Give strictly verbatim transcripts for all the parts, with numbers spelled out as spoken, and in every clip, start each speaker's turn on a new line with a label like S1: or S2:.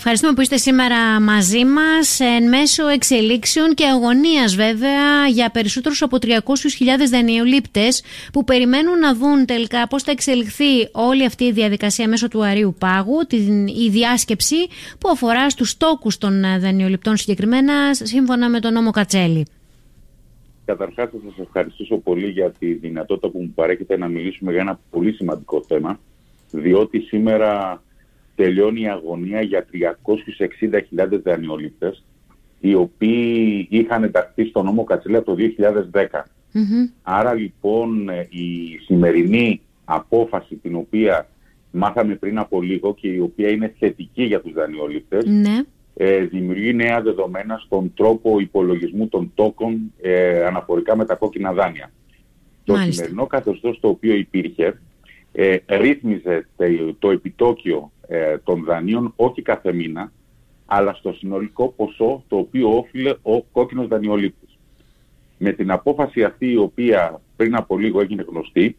S1: Ευχαριστούμε που είστε σήμερα μαζί μας εν μέσω εξελίξεων και αγωνίας βέβαια για περισσότερους από τριακόσιες χιλιάδες δανειολήπτες που περιμένουν να δουν τελικά πώς θα εξελιχθεί όλη αυτή η διαδικασία μέσω του Αρείου Πάγου, την, η διάσκεψη που αφορά στους τόκους των δανειοληπτών συγκεκριμένα σύμφωνα με τον νόμο Κατσέλη.
S2: Καταρχάς θα σας ευχαριστήσω πολύ για τη δυνατότητα που μου παρέχετε να μιλήσουμε για ένα πολύ σημαντικό θέμα, διότι σήμερα τελειώνει η αγωνία για τριακόσιες εξήντα χιλιάδες δανειολήπτες, οι οποίοι είχαν ενταχθεί στο νόμο Κατσέλη από το δύο χιλιάδες δέκα. Mm-hmm. Άρα λοιπόν η σημερινή απόφαση, την οποία μάθαμε πριν από λίγο και η οποία είναι θετική για τους δανειολήπτες, mm-hmm. ε, δημιουργεί νέα δεδομένα στον τρόπο υπολογισμού των τόκων ε, αναφορικά με τα κόκκινα δάνεια. Μάλιστα. Το σημερινό καθεστώς το οποίο υπήρχε ε, ρύθμιζε το επιτόκιο ε, των δανείων όχι κάθε μήνα, αλλά στο συνολικό ποσό το οποίο όφιλε ο κόκκινος δανειολήπτης. Με την απόφαση αυτή, η οποία πριν από λίγο έγινε γνωστή,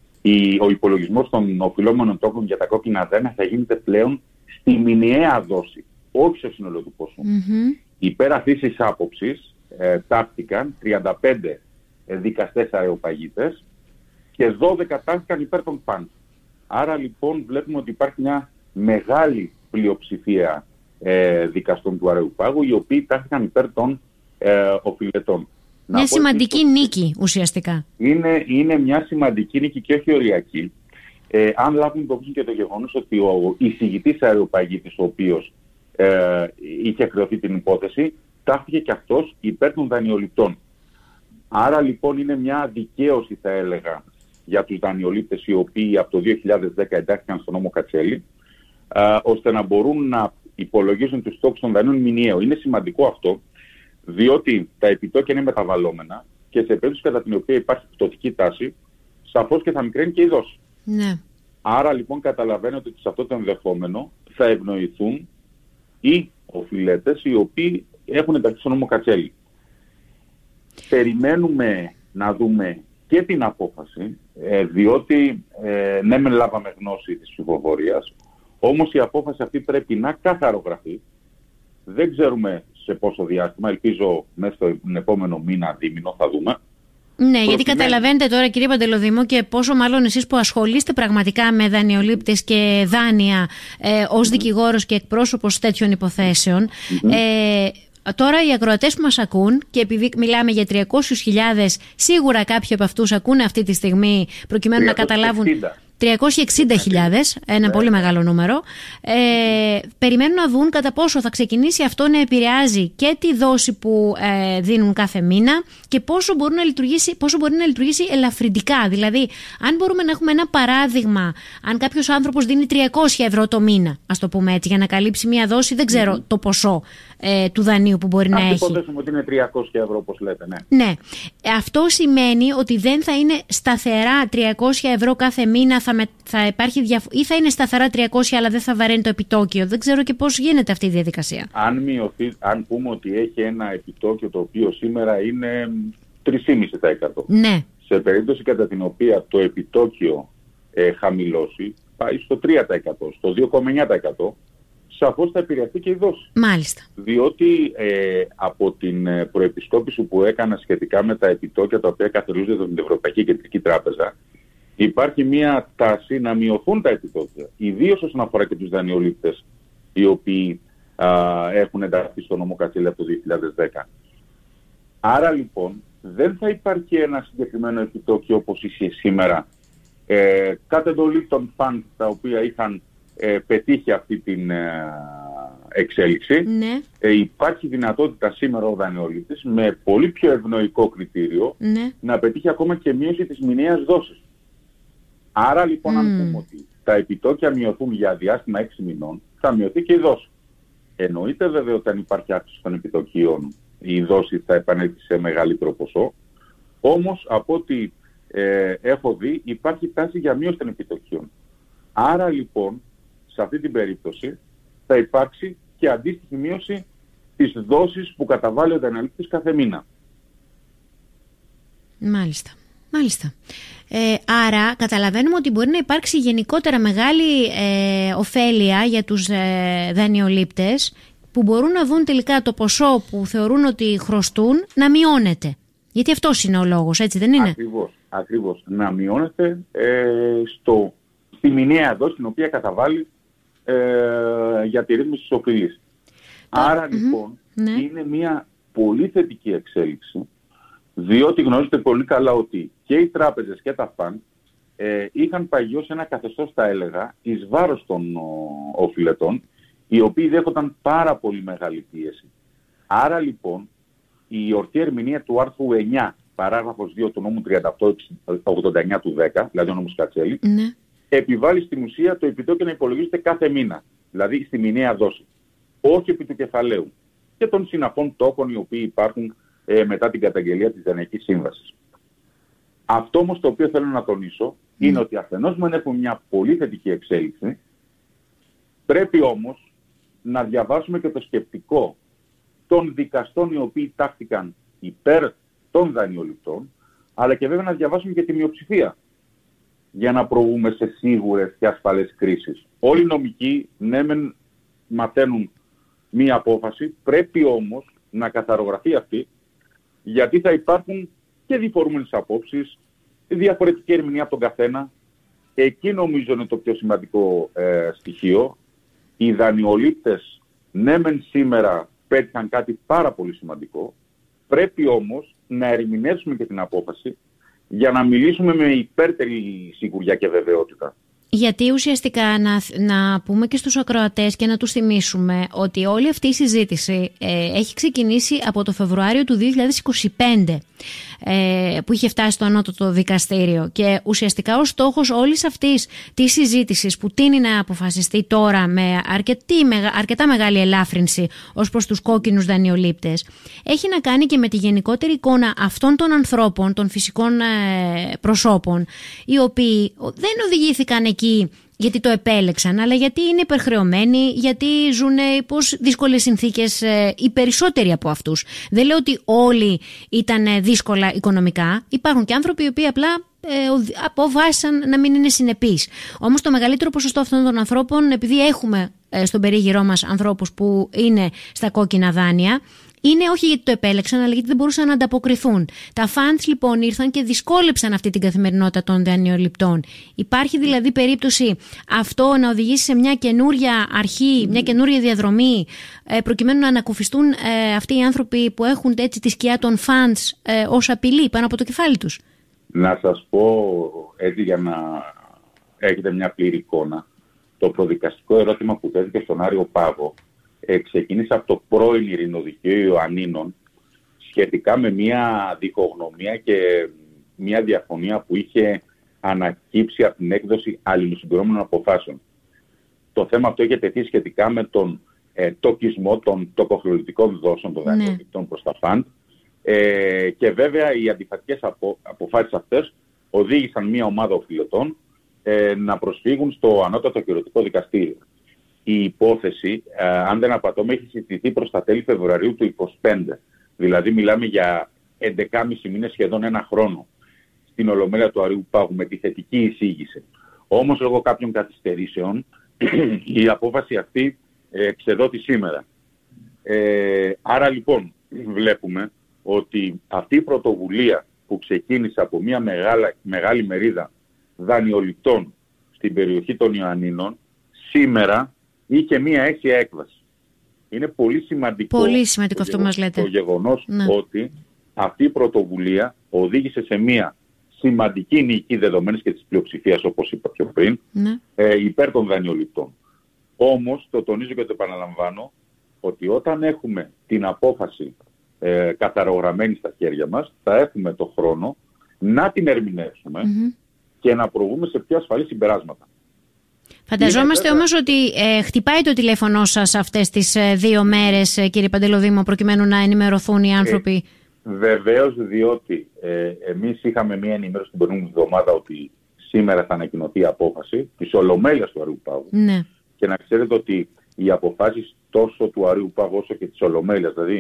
S2: η, ο υπολογισμός των οφειλόμενων τόκων για τα κόκκινα δάνεια θα γίνεται πλέον στη μηνιαία δόση, όχι στο σύνολο του ποσού. Mm-hmm. Υπέρ αυτής της άποψης ε, τάχθηκαν τριάντα πέντε δικαστές αρεοπαγίτες και δώδεκα τάχθηκαν υπέρ των φαντ. Άρα λοιπόν βλέπουμε ότι υπάρχει μια μεγάλη πλειοψηφία ε, δικαστών του Αρείου Πάγου, οι οποίοι τάχθηκαν υπέρ των ε, οφειλετών.
S1: Μια σημαντική το... νίκη ουσιαστικά.
S2: Είναι, είναι μια σημαντική νίκη και όχι οριακή. Ε, αν λάβουμε υπόψη και το γεγονός ότι ο εισηγητής αρεοπαγίτης, ο οποίος ε, είχε χρεωθεί την υπόθεση, τάχθηκε και αυτός υπέρ των δανειοληπτών. Άρα λοιπόν είναι μια δικαίωση, θα έλεγα, για τους δανειολήπτες οι οποίοι από το δύο χιλιάδες δέκα εντάχθηκαν στον νόμο Κατσέλη, α, ώστε να μπορούν να υπολογίζουν τους τόκους των δανείων μηνιαίο. Είναι σημαντικό αυτό, διότι τα επιτόκια είναι μεταβαλλόμενα και σε περίπτωση κατά την οποία υπάρχει πτωτική τάση, σαφώς και θα μικραίνει και η δόση.
S1: Ναι.
S2: Άρα λοιπόν καταλαβαίνετε ότι σε αυτό το ενδεχόμενο θα ευνοηθούν οι οφειλέτες οι οποίοι έχουν ενταχθεί στον νόμο Κατσέλη. Περιμένουμε να δούμε και την απόφαση, ε, διότι ε, ναι μεν λάβαμε γνώση της ψηφοφορίας, όμως η απόφαση αυτή πρέπει να καθαρογραφεί. Δεν ξέρουμε σε πόσο διάστημα, ελπίζω μέσα στον επόμενο μήνα, δίμηνο, θα δούμε.
S1: Ναι, προκειμένου... γιατί καταλαβαίνετε τώρα, κύριε Παντελοδημό, και πόσο μάλλον εσείς που ασχολείστε πραγματικά με δανειολήπτες και δάνεια ε, ως mm-hmm. δικηγόρος και εκπρόσωπος τέτοιων υποθέσεων, mm-hmm. ε, τώρα οι ακροατές που μας ακούν, και επειδή μιλάμε για τριακόσιες χιλιάδες, σίγουρα κάποιοι από αυτούς ακούν αυτή τη στιγμή προκειμένου
S2: τριακόσιες εξήντα.
S1: Να καταλάβουν... τριακόσιες εξήντα χιλιάδες, ένα ναι. πολύ μεγάλο νούμερο. Ε, περιμένουν να δουν κατά πόσο θα ξεκινήσει αυτό να επηρεάζει και τη δόση που ε, δίνουν κάθε μήνα και πόσο, μπορεί να λειτουργήσει, πόσο μπορεί να λειτουργήσει ελαφρυντικά. Δηλαδή, αν μπορούμε να έχουμε ένα παράδειγμα, αν κάποιος άνθρωπος δίνει τριακόσια ευρώ το μήνα, ας το πούμε έτσι, για να καλύψει μία δόση, δεν ξέρω mm-hmm. το ποσό ε, του δανείου που μπορεί
S2: Ας
S1: να έχει.
S2: Ας υποθέσουμε ότι είναι τριακόσια ευρώ, όπως λέτε, ναι.
S1: Ναι. Αυτό σημαίνει ότι δεν θα είναι σταθερά τριακόσια ευρώ κάθε μήνα, θα, με, θα υπάρχει διαφ... ή θα είναι σταθερά τριακόσια αλλά δεν θα βαραίνει το επιτόκιο. Δεν ξέρω και πώς γίνεται αυτή η διαδικασία.
S2: Αν, μειωθεί, αν πούμε ότι έχει ένα επιτόκιο το οποίο σήμερα είναι τρία κόμμα πέντε τοις εκατό.
S1: Ναι.
S2: Σε περίπτωση κατά την οποία το επιτόκιο ε, χαμηλώσει, πάει στο τρία τοις εκατό, στο δύο κόμμα εννιά τοις εκατό, σαφώς θα επηρεαστεί και η δόση.
S1: Μάλιστα.
S2: Διότι ε, από την προεπισκόπηση που έκανα σχετικά με τα επιτόκια τα οποία καθορίζονται από την Ευρωπαϊκή Κεντρική Τράπεζα, υπάρχει μια τάση να μειωθούν τα επιτόκια, ιδίως όσον αφορά και τους δανειολήπτες οι οποίοι α, έχουν ενταχθεί στο νόμο Κατσέλη από το δύο χιλιάδες δέκα. Άρα λοιπόν δεν θα υπάρχει ένα συγκεκριμένο επιτόκιο όπως ισχύει σήμερα. Ε, κατ' εντολή των φαντ τα οποία είχαν ε, πετύχει αυτή την ε, εξέλιξη,
S1: ναι.
S2: ε, υπάρχει δυνατότητα σήμερα ο δανειολήπτης με πολύ πιο ευνοϊκό κριτήριο
S1: ναι.
S2: να πετύχει ακόμα και μείωση της μηνιαίας δόσης. Άρα λοιπόν mm. αν πούμε ότι τα επιτόκια μειωθούν για διάστημα έξι μηνών, θα μειωθεί και η δόση. Εννοείται βέβαια ότι αν υπάρχει αύξηση των επιτοκίων, η δόση θα επανέλθει σε μεγαλύτερο ποσό. Όμως από ό,τι ε, έχω δει υπάρχει τάση για μείωση των επιτοκίων. Άρα λοιπόν σε αυτή την περίπτωση θα υπάρξει και αντίστοιχη μείωση της δόσης που καταβάλει ο δανειολήπτης κάθε μήνα.
S1: Μάλιστα. Μάλιστα. Ε, άρα καταλαβαίνουμε ότι μπορεί να υπάρξει γενικότερα μεγάλη ε, ωφέλεια για τους ε, δανειολήπτες που μπορούν να δουν τελικά το ποσό που θεωρούν ότι χρωστούν να μειώνεται. Γιατί αυτός είναι ο λόγος, έτσι δεν είναι?
S2: Ακριβώς, ακριβώς. Να μειώνεται ε, στο, στη μηνιαία δόση την οποία καταβάλει ε, για τη ρύθμιση της οφειλής. Άρα mm-hmm. λοιπόν ναι. είναι μια πολύ θετική εξέλιξη, διότι γνωρίζετε πολύ καλά ότι και οι τράπεζες και τα φαντ ε, είχαν παγιώσει ένα καθεστώς, θα έλεγα, εις βάρος των ο, οφειλετών, οι οποίοι δέχονταν πάρα πολύ μεγάλη πίεση. Άρα λοιπόν η ορθή ερμηνεία του άρθρου εννιά, παράγραφος δύο του νόμου τριάντα οκτώ ογδόντα εννιά του δέκα, δηλαδή ο νόμος Κατσέλη, ναι. επιβάλλει στην ουσία το επιτόκιο να υπολογίζεται κάθε μήνα, δηλαδή στη μηνιαία δόση, όχι επί του κεφαλαίου και των συναφών τόκων οι οποίοι υπάρχουν ε, μετά την καταγγελία της Δανειακής Σύμβασης. Αυτό όμως το οποίο θέλω να τονίσω mm. είναι ότι αφενός μεν έχουμε μια πολύ θετική εξέλιξη, πρέπει όμως να διαβάσουμε και το σκεπτικό των δικαστών οι οποίοι τάχθηκαν υπέρ των δανειοληπτών, αλλά και βέβαια να διαβάσουμε και τη μειοψηφία για να προβούμε σε σίγουρες και ασφαλές κρίσεις. Όλοι οι νομικοί ναι μεν μαθαίνουν μία απόφαση, πρέπει όμως να καθαρογραφεί αυτή, γιατί θα υπάρχουν και διφορούμενες απόψεις, διαφορετική ερμηνεία από τον καθένα. Εκεί νομίζω είναι το πιο σημαντικό ε, στοιχείο. Οι δανειολήπτες ναι μεν σήμερα πέτυχαν κάτι πάρα πολύ σημαντικό, πρέπει όμως να ερμηνεύσουμε και την απόφαση για να μιλήσουμε με υπέρτερη σιγουριά και βεβαιότητα.
S1: Γιατί ουσιαστικά να, να πούμε και στους ακροατές και να τους θυμίσουμε ότι όλη αυτή η συζήτηση ε, έχει ξεκινήσει από το Φεβρουάριο του δύο χιλιάδες είκοσι πέντε ε, που είχε φτάσει στο ανώτατο δικαστήριο, και ουσιαστικά ο στόχος όλης αυτής της συζήτησης που τείνει να αποφασιστεί τώρα με αρκετή, αρκετά μεγάλη ελάφρυνση ως προς τους κόκκινους δανειολήπτες έχει να κάνει και με τη γενικότερη εικόνα αυτών των ανθρώπων, των φυσικών ε, προσώπων, οι οποίοι δεν οδηγήθηκαν εκεί γιατί το επέλεξαν, αλλά γιατί είναι υπερχρεωμένοι, γιατί ζουν υπό δύσκολες συνθήκες οι περισσότεροι από αυτούς. Δεν λέω ότι όλοι ήταν δύσκολα οικονομικά. Υπάρχουν και άνθρωποι οι οποίοι απλά ε, αποφάσισαν να μην είναι συνεπείς. Όμως το μεγαλύτερο ποσοστό αυτών των ανθρώπων, επειδή έχουμε ε, στον περίγυρό μας ανθρώπους που είναι στα κόκκινα δάνεια, είναι όχι γιατί το επέλεξαν, αλλά γιατί δεν μπορούσαν να ανταποκριθούν. Τα funds λοιπόν ήρθαν και δυσκόλεψαν αυτή την καθημερινότητα των δανειοληπτών. Υπάρχει δηλαδή περίπτωση αυτό να οδηγήσει σε μια καινούρια αρχή, μια καινούρια διαδρομή, προκειμένου να ανακουφιστούν αυτοί οι άνθρωποι που έχουν έτσι τη σκιά των funds ως απειλή πάνω από το κεφάλι τους?
S2: Να σας πω έτσι για να έχετε μια πλήρη εικόνα. Το προδικαστικό ερώτημα που τέθηκε στον Άριο Πάγο Ε, ξεκίνησε από το πρώην Ειρηνοδικείο Ιωαννίνων σχετικά με μια διχογνωμία και μια διαφωνία που είχε ανακύψει από την έκδοση αλληλοσυγκρόμενων αποφάσεων. Το θέμα αυτό είχε τεθεί σχετικά με τον ε, τοκισμό των τοκοχρεωτικών δόσεων των δανειοληπτών ναι. προς τα φαντ ε, και βέβαια οι αντιφατικές απο, αποφάσεις αυτές οδήγησαν μια ομάδα οφειλετών ε, να προσφύγουν στο ανώτατο κυρωτικό δικαστήριο. Η υπόθεση, ε, αν δεν απατώμε, έχει συζητηθεί προς τα τέλη Φεβρουαρίου του είκοσι πέντε. Δηλαδή μιλάμε για έντεκα μήνες, σχεδόν ένα χρόνο, στην Ολομέλεια του Αρείου Πάγου με τη θετική εισήγηση. Όμως λόγω κάποιων καθυστερήσεων η απόφαση αυτή ε, εξεδότη σήμερα. Ε, άρα λοιπόν βλέπουμε ότι αυτή η πρωτοβουλία που ξεκίνησε από μια μεγάλη, μεγάλη μερίδα δανειοληπτών στην περιοχή των Ιωαννίνων σήμερα είχε μία αίσια έκβαση. Είναι πολύ σημαντικό,
S1: πολύ σημαντικό αυτό μας λέτε.
S2: Το γεγονός ναι. ότι αυτή η πρωτοβουλία οδήγησε σε μία σημαντική νίκη δεδομένης και της πλειοψηφίας, όπως είπα πιο πριν, ναι. ε, υπέρ των δανειοληπτών. Όμως, το τονίζω και το επαναλαμβάνω, ότι όταν έχουμε την απόφαση ε, καθαρογραμμένη στα χέρια μας, θα έχουμε το χρόνο να την ερμηνεύσουμε mm-hmm. και να προβούμε σε πιο ασφαλή συμπεράσματα.
S1: Φανταζόμαστε όμως ότι ε, χτυπάει το τηλέφωνο σας αυτές τις ε, δύο μέρες, ε, κύριε Παντελοδήμο, προκειμένου να ενημερωθούν οι άνθρωποι.
S2: Ε, βεβαίως, διότι ε, εμείς είχαμε μία ενημέρωση την προηγούμενη εβδομάδα ότι σήμερα θα ανακοινωθεί η απόφαση της Ολομέλειας του Αρείου Πάγου.
S1: Ναι.
S2: Και να ξέρετε ότι οι αποφάσεις τόσο του Αρείου Πάγου όσο και της Ολομέλειας, δηλαδή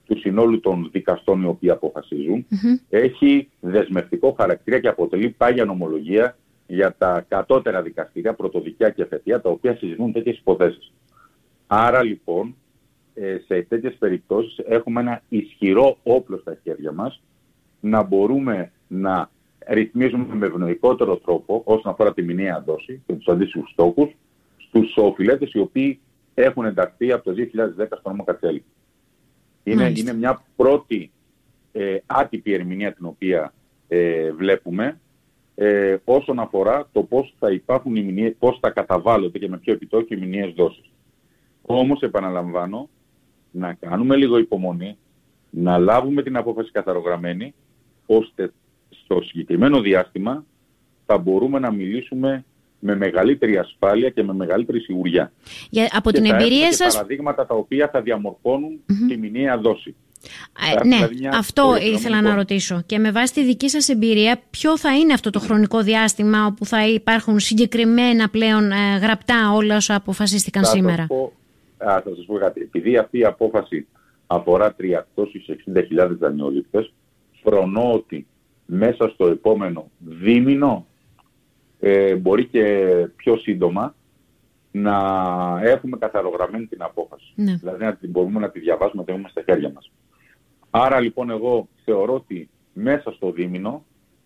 S2: του συνόλου των δικαστών οι οποίοι αποφασίζουν,
S1: Mm-hmm.
S2: έχει δεσμευτικό χαρακτήρα και αποτελεί πάγια νομολογία για τα κατώτερα δικαστήρια, πρωτοδικαία και εφετεία, τα οποία συζητούν τέτοιες υποθέσεις. Άρα λοιπόν, σε τέτοιες περιπτώσεις έχουμε ένα ισχυρό όπλο στα χέρια μας να μπορούμε να ρυθμίζουμε με ευνοϊκότερο τρόπο όσον αφορά τη μηνιαία δόση και τους αντίστοιχους στόχους στους οφειλέτες οι οποίοι έχουν ενταχθεί από το δύο χιλιάδες δέκα στο νόμο Κατσέλη. Είναι, είναι μια πρώτη ε, άτυπη ερμηνεία την οποία ε, βλέπουμε ε, όσον αφορά το πώς θα υπάρχουν οι μηνιαίες, πώς θα καταβάλλονται και με ποιο επιτόκιο οι μηνιαίες δόσεις. Όμως επαναλαμβάνω, να κάνουμε λίγο υπομονή, να λάβουμε την απόφαση καθαρογραμμένη, ώστε στο συγκεκριμένο διάστημα θα μπορούμε να μιλήσουμε με μεγαλύτερη ασφάλεια και με μεγαλύτερη σιγουριά.
S1: Για, από
S2: και
S1: την
S2: θα
S1: εμπειρία σας...
S2: παραδείγματα τα οποία θα διαμορφώνουν
S1: mm-hmm.
S2: τη μηνιαία δόση.
S1: Ε, ναι, δηλαδή αυτό ήθελα να ρωτήσω. Και με βάση τη δική σας εμπειρία, ποιο θα είναι αυτό το χρονικό διάστημα όπου θα υπάρχουν συγκεκριμένα πλέον ε, γραπτά όλα όσα αποφασίστηκαν
S2: θα
S1: σήμερα.
S2: Σας πω, α, θα σας πω κάτι. Επειδή αυτή η απόφαση αφορά τριακόσιες εξήντα χιλιάδες δανειολήπτες, φρονώ ότι μέσα στο επόμενο δίμηνο, ε, μπορεί και πιο σύντομα, να έχουμε καθαρογραμμένη την απόφαση.
S1: Ναι.
S2: Δηλαδή να την μπορούμε να τη διαβάσουμε, να την έχουμε στα χέρια μας. Άρα λοιπόν εγώ θεωρώ ότι μέσα στο δίμηνο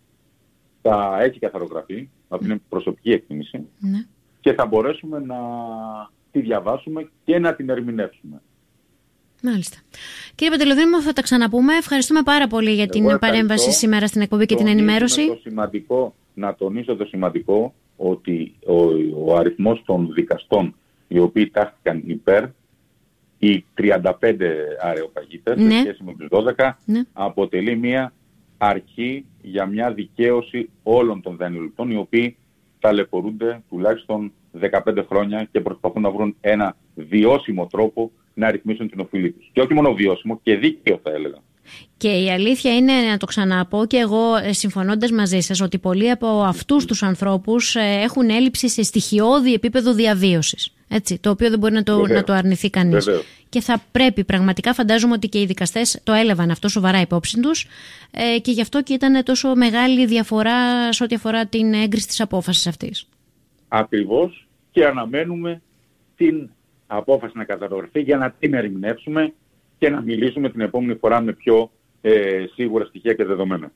S2: θα έχει καθαρογραφεί, αυτή είναι προσωπική εκτίμηση,
S1: ναι.
S2: και θα μπορέσουμε να τη διαβάσουμε και να την ερμηνεύσουμε.
S1: Μάλιστα. Κύριε Παντελοδήμο, θα τα ξαναπούμε. Ευχαριστούμε πάρα πολύ για την εγώ παρέμβαση σήμερα στην εκπομπή και την ενημέρωση.
S2: Το σημαντικό, να τονίσω το σημαντικό ότι ο, ο αριθμός των δικαστών οι οποίοι τάχθηκαν υπέρ, οι τριάντα πέντε αρεοπαγίτες, ναι. σε σχέση με τους δώδεκα, ναι. αποτελεί μια αρχή για μια δικαίωση όλων των δανειοληπτών οι οποίοι ταλαιπωρούνται τουλάχιστον δεκαπέντε χρόνια και προσπαθούν να βρουν ένα βιώσιμο τρόπο να ρυθμίσουν την οφειλή τους. Και όχι μόνο βιώσιμο, και δίκαιο θα έλεγα.
S1: Και η αλήθεια είναι, να το ξαναπώ και εγώ συμφωνώντας μαζί σας, ότι πολλοί από αυτούς τους ανθρώπους έχουν έλλειψη σε στοιχειώδη επίπεδο διαβίωσης. Έτσι, το οποίο δεν μπορεί να το, να το αρνηθεί κανείς. Βεβαίως. Και θα πρέπει πραγματικά, φαντάζομαι ότι και οι δικαστές το έλαβαν αυτό σοβαρά υπόψη τους ε, και γι' αυτό και ήταν τόσο μεγάλη διαφορά σε ό,τι αφορά την έγκριση της απόφασης αυτής.
S2: Ακριβώς, και αναμένουμε την απόφαση να καταγραφεί για να την ερμηνεύσουμε και να μιλήσουμε την επόμενη φορά με πιο ε, σίγουρα στοιχεία και δεδομένα.